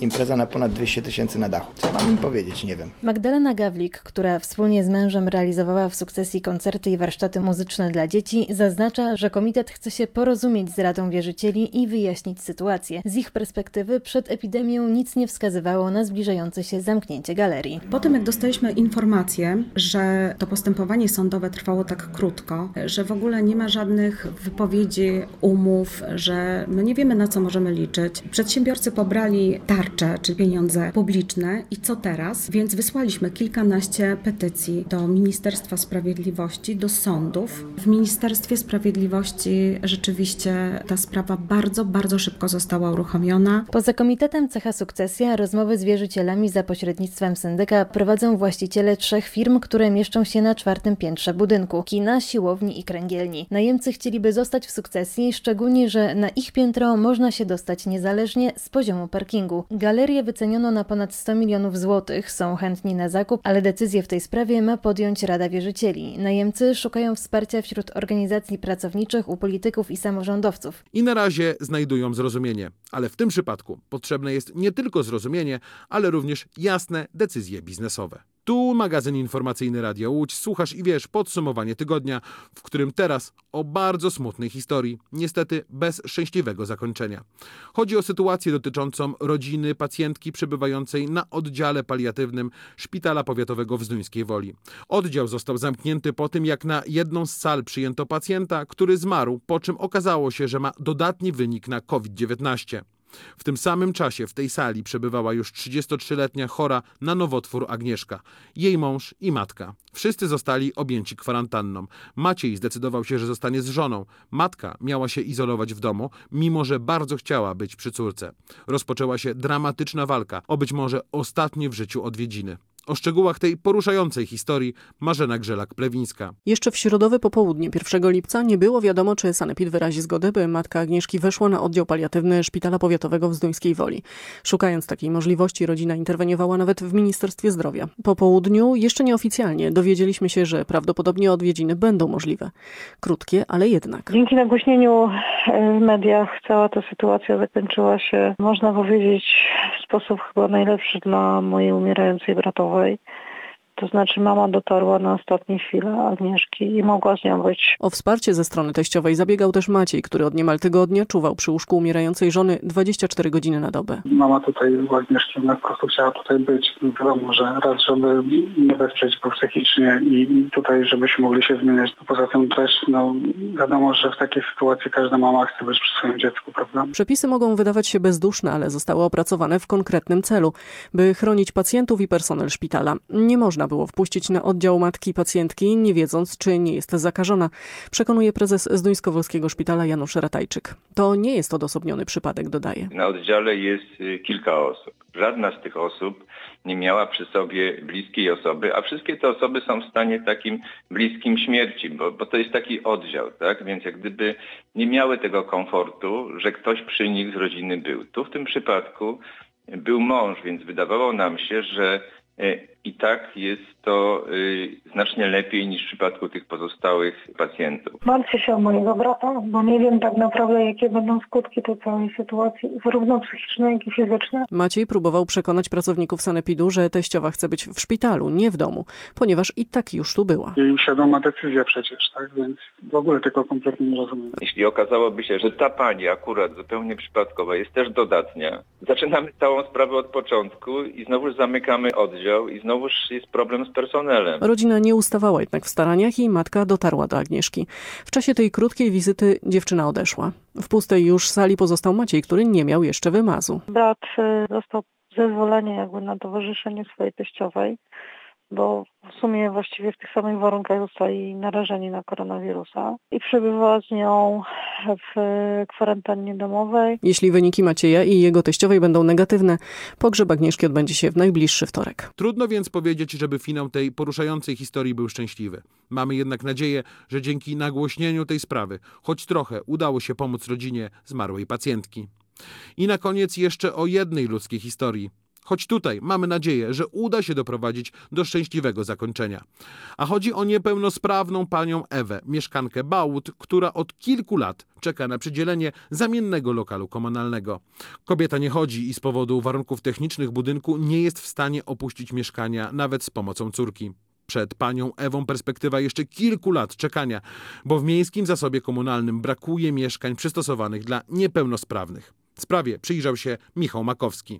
impreza na ponad 200 000 na dachu. Co mam im powiedzieć, nie wiem. Magdalena Gawlik, która wspólnie z mężem realizowała w Sukcesji koncerty i warsztaty muzyczne dla dzieci, zaznacza, że komitet chce się porozumieć z Radą Wierzycieli i wyjaśnić sytuację. Z ich perspektywy przed epidemią nic nie wskazywało na zbliżające się zamknięcie galerii. Po tym, jak dostaliśmy informację, że to postępowanie sądowe trwało tak krótko, że w ogóle nie ma żadnych wypowiedzi, umów, że my nie wiemy, na co możemy liczyć. Przedsiębiorcy pobrali tarcze, czy pieniądze publiczne i co teraz? Więc wysłaliśmy kilkanaście petycji do Ministerstwa Sprawiedliwości, do sądów. W Ministerstwie Sprawiedliwości rzeczywiście ta sprawa bardzo, bardzo szybko została uruchomiona. Poza komitetem Cecha Sukcesja rozmowy z wierzycielami za pośrednictwem syndyka prowadzą właściciele 3 firm, które mieszczą się na 4. piętrze budynku: kina, siłowni i kręgielni. Najemcy chcieliby zostać w Sukcesji, szczególnie, że na ich piętro można się dostać niezależnie z poziomu parkingu. Galerię wyceniono na ponad 100 milionów złotych. Są chętni na zakup, ale decyzję w tej sprawie ma podjąć Rada Wierzycieli. Najemcy szukają wsparcia wśród organizacji pracowniczych, u polityków i samorządowców. I na razie znajdują zrozumienie. Ale w tym przypadku potrzebne jest nie tylko zrozumienie, ale również jasne decyzje biznesowe. Tu magazyn informacyjny Radia Łódź. Słuchasz i wiesz podsumowanie tygodnia, w którym teraz o bardzo smutnej historii, niestety bez szczęśliwego zakończenia. Chodzi o sytuację dotyczącą rodziny pacjentki przebywającej na oddziale paliatywnym Szpitala Powiatowego w Zduńskiej Woli. Oddział został zamknięty po tym, jak na jedną z sal przyjęto pacjenta, który zmarł, po czym okazało się, że ma dodatni wynik na COVID-19. W tym samym czasie w tej sali przebywała już 33-letnia chora na nowotwór Agnieszka, jej mąż i matka. Wszyscy zostali objęci kwarantanną. Maciej zdecydował się, że zostanie z żoną. Matka miała się izolować w domu, mimo że bardzo chciała być przy córce. Rozpoczęła się dramatyczna walka o być może ostatnie w życiu odwiedziny. O szczegółach tej poruszającej historii Marzena Grzelak-Plewińska. Jeszcze w środowe popołudnie 1 lipca nie było wiadomo, czy sanepid wyrazi zgodę, by matka Agnieszki weszła na oddział paliatywny Szpitala Powiatowego w Zduńskiej Woli. Szukając takiej możliwości, rodzina interweniowała nawet w Ministerstwie Zdrowia. Po południu, jeszcze nieoficjalnie, dowiedzieliśmy się, że prawdopodobnie odwiedziny będą możliwe. Krótkie, ale jednak. Dzięki nagłośnieniu w mediach cała ta sytuacja zakończyła się, można powiedzieć, w sposób chyba najlepszy dla mojej umierającej bratowej. To znaczy mama dotarła na ostatnie chwile Agnieszki i mogła z nią być. O wsparcie ze strony teściowej zabiegał też Maciej, który od niemal tygodnia czuwał przy łóżku umierającej żony 24 godziny na dobę. Mama tutaj u Agnieszki po prostu chciała tutaj być. Wiadomo, że raz, żeby nie wesprzeć go psychicznie i tutaj, żebyśmy mogli się zmieniać. Poza tym też wiadomo, że w takiej sytuacji każda mama chce być przy swoim dziecku, prawda? Przepisy mogą wydawać się bezduszne, ale zostały opracowane w konkretnym celu, by chronić pacjentów i personel szpitala. Nie można było wpuścić na oddział matki pacjentki, nie wiedząc, czy nie jest zakażona, przekonuje prezes Zduńskowolskiego Szpitala Janusz Ratajczyk. To nie jest odosobniony przypadek, dodaje. Na oddziale jest kilka osób. Żadna z tych osób nie miała przy sobie bliskiej osoby, a wszystkie te osoby są w stanie takim bliskim śmierci, bo to jest taki oddział, tak? Więc jak gdyby nie miały tego komfortu, że ktoś przy nich z rodziny był. Tu w tym przypadku był mąż, więc wydawało nam się, że i tak jest to znacznie lepiej niż w przypadku tych pozostałych pacjentów. Martwię się o mojego brata, bo nie wiem tak naprawdę, jakie będą skutki tej całej sytuacji, zarówno psychiczne, jak i fizyczne. Maciej próbował przekonać pracowników sanepidu, że teściowa chce być w szpitalu, nie w domu, ponieważ i tak już tu była. Jej świadoma decyzja przecież, tak? Więc w ogóle tego kompletnie nie rozumiem. Jeśli okazałoby się, że ta pani akurat zupełnie przypadkowa jest też dodatnia, zaczynamy całą sprawę od początku i znowu zamykamy oddział i znowu jest problem z personelem. Rodzina nie ustawała jednak w staraniach i matka dotarła do Agnieszki. W czasie tej krótkiej wizyty dziewczyna odeszła. W pustej już sali pozostał Maciej, który nie miał jeszcze wymazu. Brat dostał zezwolenie jakby na towarzyszenie swojej teściowej, bo w sumie właściwie w tych samych warunkach zostali narażeni na koronawirusa i przebywa z nią w kwarantannie domowej. Jeśli wyniki Macieja i jego teściowej będą negatywne, pogrzeb Agnieszki odbędzie się w najbliższy wtorek. Trudno więc powiedzieć, żeby finał tej poruszającej historii był szczęśliwy. Mamy jednak nadzieję, że dzięki nagłośnieniu tej sprawy choć trochę udało się pomóc rodzinie zmarłej pacjentki. I na koniec jeszcze o jednej ludzkiej historii. Choć tutaj mamy nadzieję, że uda się doprowadzić do szczęśliwego zakończenia. A chodzi o niepełnosprawną panią Ewę, mieszkankę Bałut, która od kilku lat czeka na przydzielenie zamiennego lokalu komunalnego. Kobieta nie chodzi i z powodu warunków technicznych budynku nie jest w stanie opuścić mieszkania nawet z pomocą córki. Przed panią Ewą perspektywa jeszcze kilku lat czekania, bo w miejskim zasobie komunalnym brakuje mieszkań przystosowanych dla niepełnosprawnych. Sprawie przyjrzał się Michał Makowski.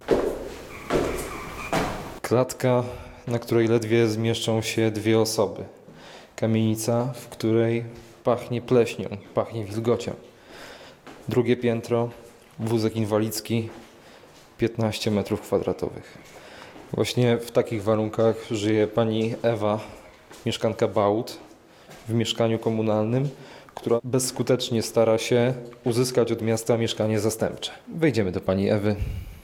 Klatka, na której ledwie zmieszczą się 2 osoby. Kamienica, w której pachnie pleśnią, pachnie wilgocią. Drugie piętro, wózek inwalidzki, 15 m². Właśnie w takich warunkach żyje pani Ewa, mieszkanka Bałut, w mieszkaniu komunalnym, która bezskutecznie stara się uzyskać od miasta mieszkanie zastępcze. Wejdziemy do pani Ewy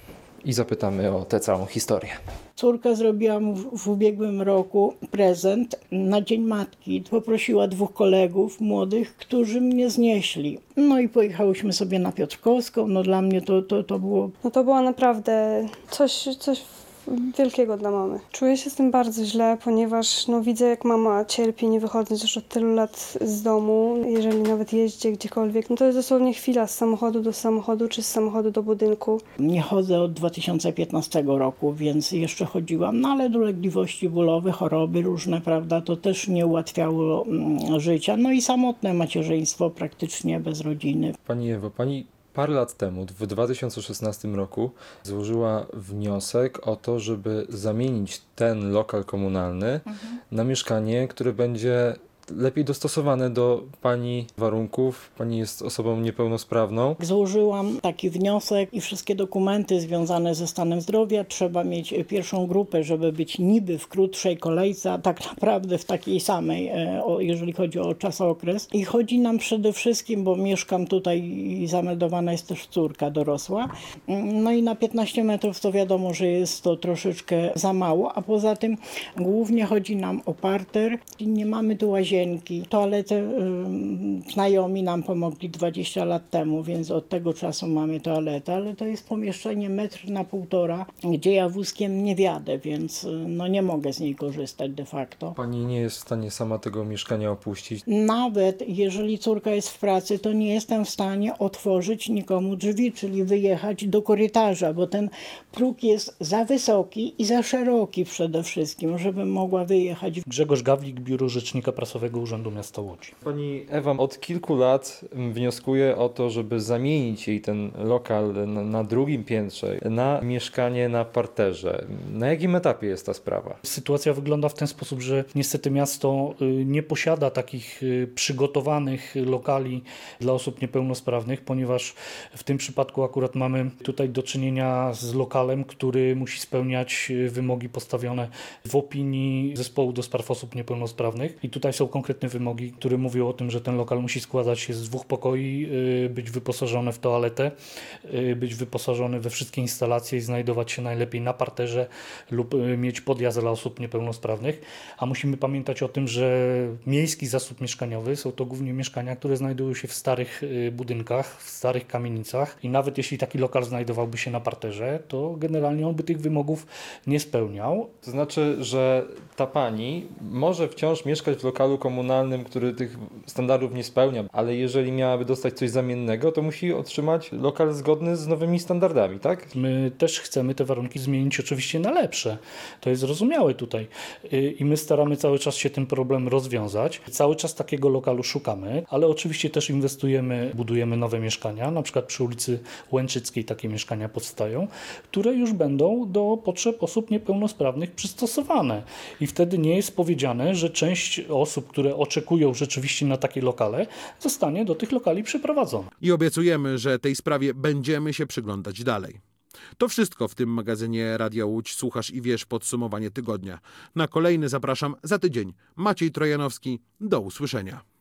i zapytamy o tę całą historię. Córka zrobiła mu w ubiegłym roku prezent na Dzień Matki. Poprosiła 2 kolegów młodych, którzy mnie znieśli. No i pojechałyśmy sobie na Piotrkowską. No dla mnie to było... No to było naprawdę coś wielkiego dla mamy. Czuję się z tym bardzo źle, ponieważ widzę, jak mama cierpi, nie wychodząc już od tylu lat z domu. Jeżeli nawet jeździ gdziekolwiek, to jest dosłownie chwila z samochodu do samochodu, czy z samochodu do budynku. Nie chodzę od 2015 roku, więc jeszcze chodziłam, ale dolegliwości bólowe, choroby różne, prawda, to też nie ułatwiało życia. No i samotne macierzyństwo, praktycznie bez rodziny. Pani Ewo, pani parę lat temu, w 2016 roku, złożyła wniosek o to, żeby zamienić ten lokal komunalny na mieszkanie, które będzie lepiej dostosowane do pani warunków. Pani jest osobą niepełnosprawną. Złożyłam taki wniosek i wszystkie dokumenty związane ze stanem zdrowia. Trzeba mieć pierwszą grupę, żeby być niby w krótszej kolejce, a tak naprawdę w takiej samej, jeżeli chodzi o czasokres. I chodzi nam przede wszystkim, bo mieszkam tutaj i zameldowana jest też córka dorosła. No i na 15 metrów to wiadomo, że jest to troszeczkę za mało, a poza tym głównie chodzi nam o parter. Nie mamy tu łazienki. Toaletę znajomi nam pomogli 20 lat temu, więc od tego czasu mamy toaletę, ale to jest pomieszczenie 1,5 m, gdzie ja wózkiem nie wjadę, więc nie mogę z niej korzystać de facto. Pani nie jest w stanie sama tego mieszkania opuścić? Nawet jeżeli córka jest w pracy, to nie jestem w stanie otworzyć nikomu drzwi, czyli wyjechać do korytarza, bo ten próg jest za wysoki i za szeroki przede wszystkim, żebym mogła wyjechać. Grzegorz Gawlik, Biuro Rzecznika Prasowego Urzędu Miasta Łodzi. Pani Ewa od kilku lat wnioskuje o to, żeby zamienić jej ten lokal na drugim piętrze na mieszkanie na parterze. Na jakim etapie jest ta sprawa? Sytuacja wygląda w ten sposób, że niestety miasto nie posiada takich przygotowanych lokali dla osób niepełnosprawnych, ponieważ w tym przypadku akurat mamy tutaj do czynienia z lokalem, który musi spełniać wymogi postawione w opinii Zespołu do Spraw Osób Niepełnosprawnych. I tutaj są konkretne wymogi, które mówią o tym, że ten lokal musi składać się z 2 pokoi, być wyposażony w toaletę, być wyposażony we wszystkie instalacje i znajdować się najlepiej na parterze lub mieć podjazd dla osób niepełnosprawnych. A musimy pamiętać o tym, że miejski zasób mieszkaniowy są to głównie mieszkania, które znajdują się w starych budynkach, w starych kamienicach i nawet jeśli taki lokal znajdowałby się na parterze, to generalnie on by tych wymogów nie spełniał. To znaczy, że ta pani może wciąż mieszkać w lokalu komunalnym, który tych standardów nie spełnia, ale jeżeli miałaby dostać coś zamiennego, to musi otrzymać lokal zgodny z nowymi standardami, tak? My też chcemy te warunki zmienić oczywiście na lepsze. To jest zrozumiałe tutaj. I my staramy cały czas się ten problem rozwiązać. Cały czas takiego lokalu szukamy, ale oczywiście też inwestujemy, budujemy nowe mieszkania. Na przykład przy ulicy Łęczyckiej takie mieszkania powstają, które już będą do potrzeb osób niepełnosprawnych przystosowane. I wtedy nie jest powiedziane, że część osób, które oczekują rzeczywiście na takie lokale, zostanie do tych lokali przyprowadzona. I obiecujemy, że tej sprawie będziemy się przyglądać dalej. To wszystko w tym magazynie Radia Łódź. Słuchasz i wiesz, podsumowanie tygodnia. Na kolejny zapraszam za tydzień. Maciej Trojanowski. Do usłyszenia.